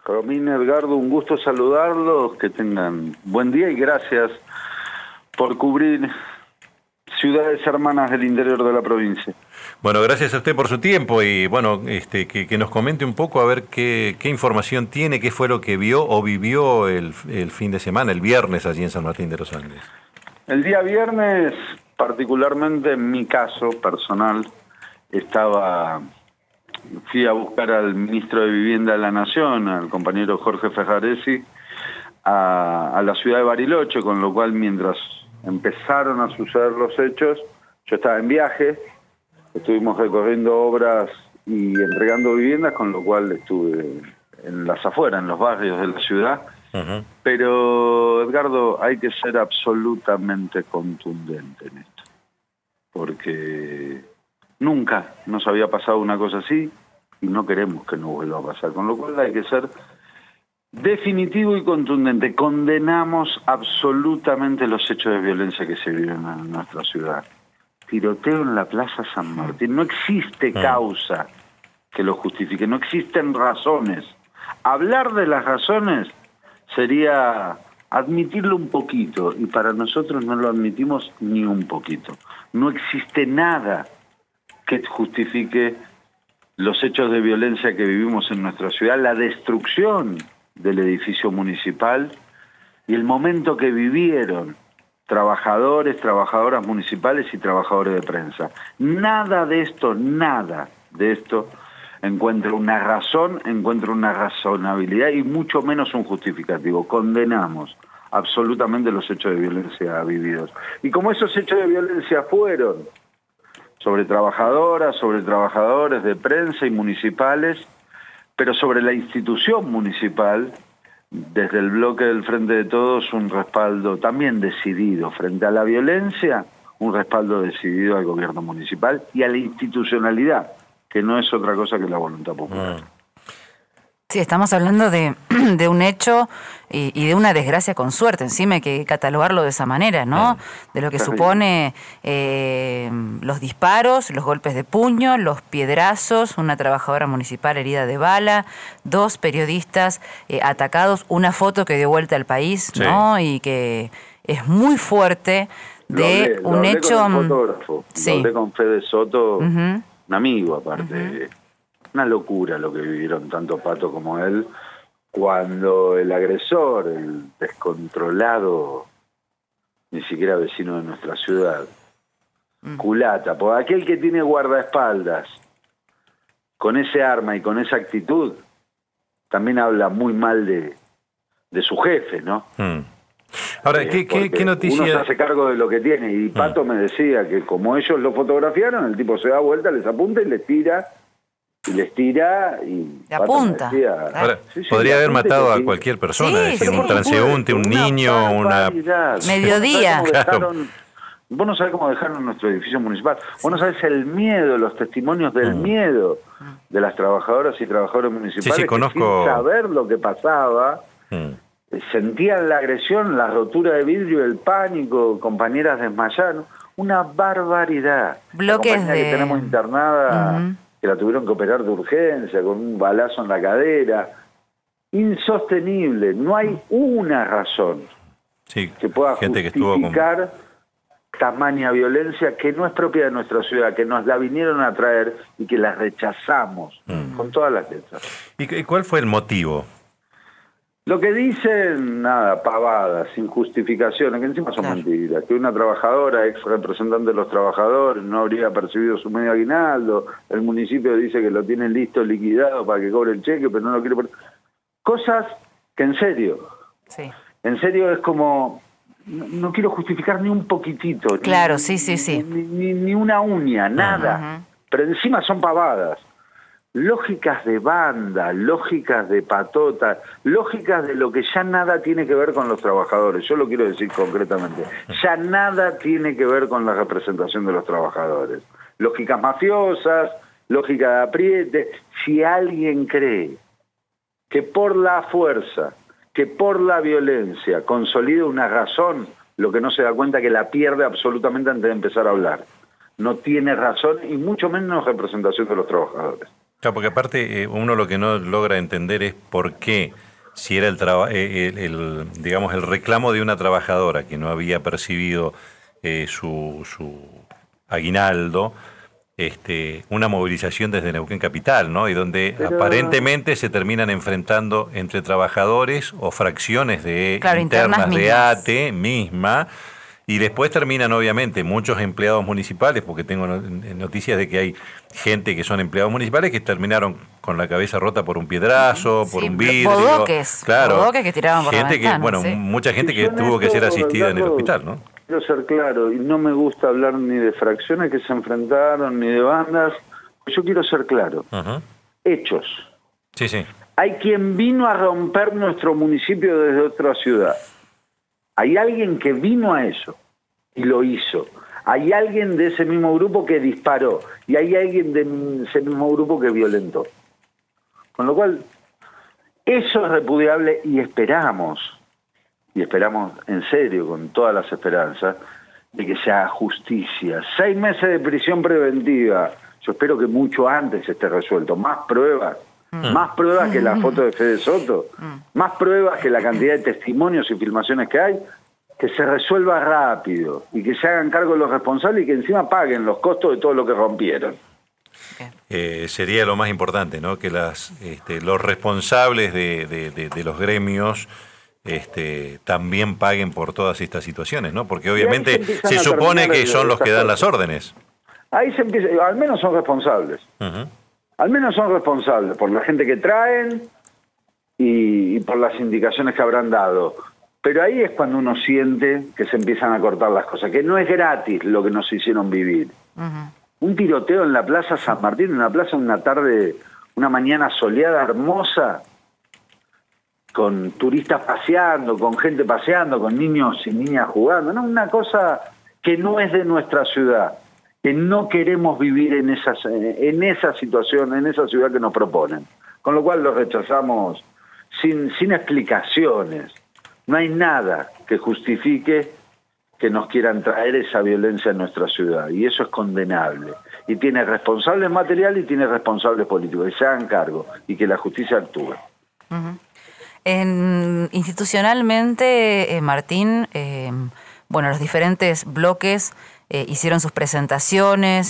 Romín, Edgardo, un gusto saludarlos, que tengan buen día y gracias por cubrir ciudades hermanas del interior de la provincia. Bueno, gracias a usted por su tiempo y bueno, que nos comente un poco a ver qué información tiene, qué fue lo que vio o vivió el fin de semana, el viernes allí en San Martín de los Andes. El día viernes, particularmente en mi caso personal, fui a buscar al ministro de Vivienda de la Nación, al compañero Jorge Fejaresi, a la ciudad de Bariloche, con lo cual mientras empezaron a suceder los hechos, yo estaba en viaje, estuvimos recorriendo obras y entregando viviendas, con lo cual estuve en las afueras, en los barrios de la ciudad. Uh-huh. Pero, Edgardo, hay que ser absolutamente contundente en esto, porque nunca nos había pasado una cosa así y no queremos que nos vuelva a pasar, con lo cual hay que ser definitivo y contundente. Condenamos absolutamente los hechos de violencia que se viven en nuestra ciudad. Tiroteo en la Plaza San Martín. No existe causa que lo justifique, no existen razones. Hablar de las razones sería admitirlo un poquito, y para nosotros no lo admitimos ni un poquito. No existe nada que justifique los hechos de violencia que vivimos en nuestra ciudad, la destrucción del edificio municipal y el momento que vivieron trabajadores, trabajadoras municipales y trabajadores de prensa. Nada de esto encuentra una razón, encuentra una razonabilidad y mucho menos un justificativo. Condenamos absolutamente los hechos de violencia vividos. Y como esos hechos de violencia fueron sobre trabajadoras, sobre trabajadores de prensa y municipales, pero sobre la institución municipal, desde el bloque del Frente de Todos, un respaldo también decidido frente a la violencia, un respaldo decidido al gobierno municipal y a la institucionalidad, que no es otra cosa que la voluntad popular. Sí, estamos hablando de un hecho y de una desgracia con suerte, encima hay que catalogarlo de esa manera, ¿no? De lo que supone los disparos, los golpes de puño, los piedrazos, una trabajadora municipal herida de bala, 2 periodistas atacados, una foto que dio vuelta al país, ¿no? Y que es muy fuerte de un hecho... Con el fotógrafo, lo hablé con Fede Soto, un amigo aparte. Una locura lo que vivieron tanto Pato como él, cuando el agresor, el descontrolado, ni siquiera vecino de nuestra ciudad, culata, por aquel que tiene guardaespaldas, con ese arma y con esa actitud, también habla muy mal de su jefe, ¿no? Ahora, ¿qué noticia? Uno se hace cargo de lo que tiene, y Pato me decía que como ellos lo fotografiaron, el tipo se da vuelta, les apunta y les tira y la apunta. Ahora, podría haber matado a cualquier persona, decir, un transeúnte, un niño, una... Mediodía. Vos no sabés cómo dejaron nuestro edificio municipal. Vos no sabés el miedo, los testimonios del miedo de las trabajadoras y trabajadores municipales. Sí, conozco... que sin saber lo que pasaba, sentían la agresión, la rotura de vidrio, el pánico, compañeras desmayadas. Una barbaridad. Bloques la que tenemos internada... que la tuvieron que operar de urgencia, con un balazo en la cadera. Insostenible. No hay una razón que pueda justificar tamaña violencia que no es propia de nuestra ciudad, que nos la vinieron a traer y que la rechazamos con todas las letras. ¿Y cuál fue el motivo? Lo que dicen, nada, pavadas, sin justificaciones, que encima son mentiras. Que una trabajadora, ex representante de los trabajadores, no habría percibido su medio aguinaldo. El municipio dice que lo tienen listo, liquidado para que cobre el cheque, pero no lo quiere poner. Cosas que en serio es como... No quiero justificar ni un poquitito. Claro, Ni una uña, nada. Pero encima son pavadas. Lógicas de banda, lógicas de patota, lógicas de lo que ya nada tiene que ver con los trabajadores. Yo lo quiero decir concretamente. Ya nada tiene que ver con la representación de los trabajadores. Lógicas mafiosas, lógica de apriete. Si alguien cree que por la fuerza, que por la violencia consolida una razón, lo que no se da cuenta es que la pierde absolutamente antes de empezar a hablar. No tiene razón y mucho menos representación de los trabajadores. Claro, porque aparte uno lo que no logra entender es por qué, si era digamos, el reclamo de una trabajadora que no había percibido su aguinaldo, una movilización desde Neuquén Capital, ¿no? Y donde aparentemente se terminan enfrentando entre trabajadores o fracciones internas de ATE misma, y después terminan obviamente muchos empleados municipales, porque tengo noticias de que hay gente que son empleados municipales que terminaron con la cabeza rota por un piedrazo, por un vidrio. Bodoques que tiraban por gente la ventana, mucha gente que tuvo que ser asistida en el hospital, ¿no? Quiero ser claro, y no me gusta hablar ni de fracciones que se enfrentaron, ni de bandas. Yo quiero ser claro. Hechos. Sí, sí. Hay quien vino a romper nuestro municipio desde otra ciudad. Hay alguien que vino a eso y lo hizo. Hay alguien de ese mismo grupo que disparó y hay alguien de ese mismo grupo que violentó. Con lo cual, eso es repudiable y esperamos en serio, con todas las esperanzas, de que se haga justicia. 6 meses de prisión preventiva. Yo espero que mucho antes esté resuelto. Más pruebas que la foto de Fede Soto, más pruebas que la cantidad de testimonios y filmaciones que hay, que se resuelva rápido y que se hagan cargo los responsables y que encima paguen los costos de todo lo que rompieron. Sería lo más importante, ¿no? Que los responsables de los gremios también paguen por todas estas situaciones, ¿no? Porque obviamente se supone que son los que dan las órdenes. Ahí se empieza, al menos son responsables. Al menos son responsables por la gente que traen y por las indicaciones que habrán dado. Pero ahí es cuando uno siente que se empiezan a cortar las cosas, que no es gratis lo que nos hicieron vivir. Un tiroteo en la Plaza San Martín, una tarde, una mañana soleada, hermosa, con turistas paseando, con gente paseando, con niños y niñas jugando, ¿no? Una cosa que no es de nuestra ciudad, que no queremos vivir en esa situación, en esa ciudad que nos proponen. Con lo cual lo rechazamos sin explicaciones. No hay nada que justifique que nos quieran traer esa violencia en nuestra ciudad, y eso es condenable. Y tiene responsables materiales y tiene responsables políticos, que se hagan cargo y que la justicia actúe. Institucionalmente, Martín, los diferentes bloques hicieron sus presentaciones,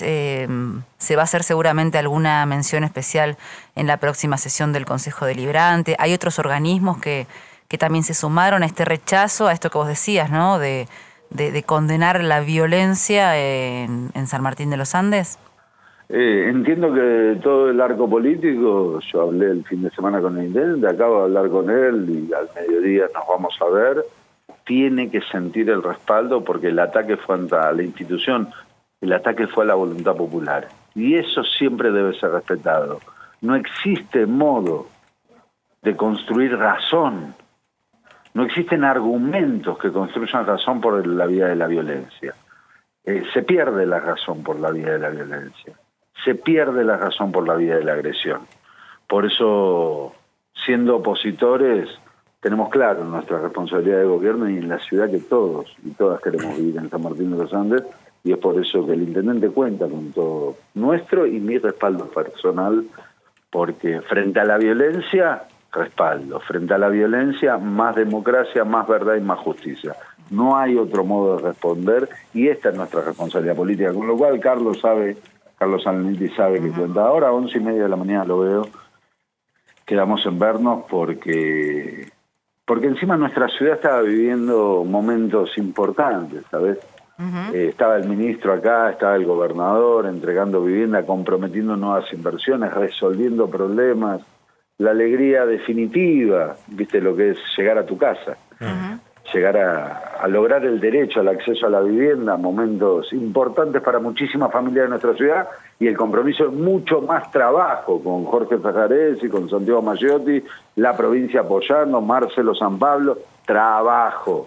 se va a hacer seguramente alguna mención especial en la próxima sesión del Consejo Deliberante. Hay otros organismos que también se sumaron a este rechazo, a esto que vos decías, ¿no? De condenar la violencia en San Martín de los Andes. Entiendo que todo el arco político, yo hablé el fin de semana con el intendente, acabo de hablar con él y al mediodía nos vamos a ver, tiene que sentir el respaldo porque el ataque fue a la institución, el ataque fue a la voluntad popular y eso siempre debe ser respetado. No existe modo de construir razón, no existen argumentos que construyan razón por la vía de la violencia. Se pierde la razón por la vía de la violencia. Se pierde la razón por la vía de la agresión. Por eso, siendo opositores, tenemos claro nuestra responsabilidad de gobierno y en la ciudad que todos y todas queremos vivir en San Martín de los Andes, y es por eso que el intendente cuenta con todo nuestro y mi respaldo personal, porque frente a la violencia, respaldo. Frente a la violencia, más democracia, más verdad y más justicia. No hay otro modo de responder y esta es nuestra responsabilidad política, con lo cual Carlos Alnetti sabe que cuenta. Ahora a 11:30 de la mañana lo veo, quedamos en vernos porque encima nuestra ciudad estaba viviendo momentos importantes, ¿sabes? Estaba el ministro acá, estaba el gobernador entregando vivienda, comprometiendo nuevas inversiones, resolviendo problemas, la alegría definitiva, viste lo que es llegar a tu casa. Llegar a lograr el derecho al acceso a la vivienda, momentos importantes para muchísimas familias de nuestra ciudad, y el compromiso de mucho más trabajo con Jorge Fejaresi, con Santiago Maggiotti, la provincia apoyando, Marcelo San Pablo, trabajo,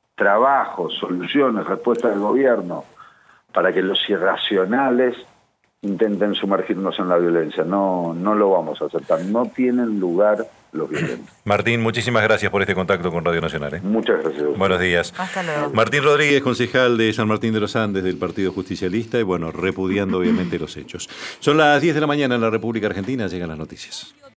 soluciones, respuesta del gobierno, para que los irracionales intenten sumergirnos en la violencia. No lo vamos a aceptar, no tienen lugar los violentos. Martín, muchísimas gracias por este contacto con Radio Nacional. Muchas gracias. Buenos días. Hasta luego. Martín Rodríguez, concejal de San Martín de los Andes del Partido Justicialista y repudiando obviamente los hechos. Son las 10 de la mañana en la República Argentina, llegan las noticias.